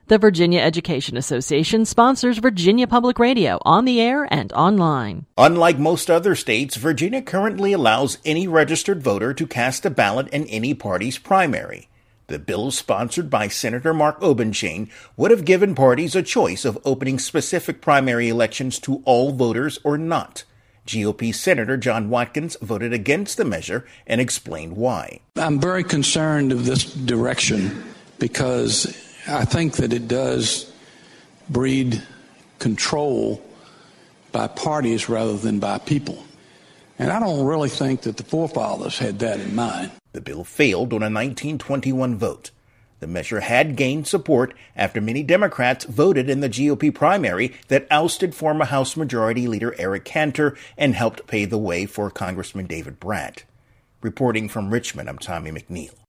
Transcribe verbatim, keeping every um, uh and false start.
The Virginia Education Association sponsors Virginia Public Radio on the air and online. Unlike most other states, Virginia currently allows any registered voter to cast a ballot in any party's primary. The bill, sponsored by Senator Mark Obenshain, would have given parties a choice of opening specific primary elections to all voters or not. G O P Senator John Watkins voted against the measure and explained why. I'm very concerned of this direction because I think that it does breed control by parties rather than by people. And I don't really think that the forefathers had that in mind. The bill failed on a nineteen twenty-one vote. The measure had gained support after many Democrats voted in the G O P primary that ousted former House Majority Leader Eric Cantor and helped pave the way for Congressman David Brat. Reporting from Richmond, I'm Tommy McNeil.